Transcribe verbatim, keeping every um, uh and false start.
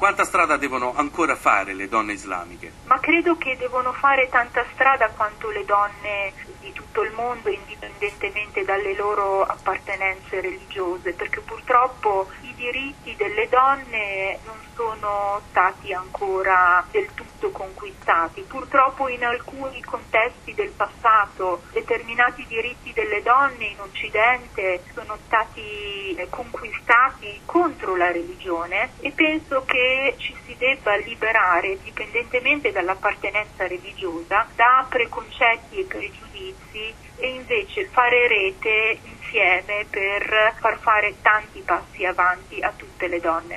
Quanta strada devono ancora fare le donne islamiche? Ma credo che devono fare tanta strada quanto le donne di tutto il mondo, indipendentemente dalle loro appartenenze religiose, perché purtroppo i diritti delle donne non sono stati ancora del tutto conquistati. Purtroppo in alcuni contesti del passato determinati diritti delle donne in Occidente sono stati conquistati contro la religione, e penso che ci si debba liberare, indipendentemente dall'appartenenza religiosa, da preconcetti e pregiudizi, e invece fare rete insieme per far fare tanti passi avanti a tutte le donne.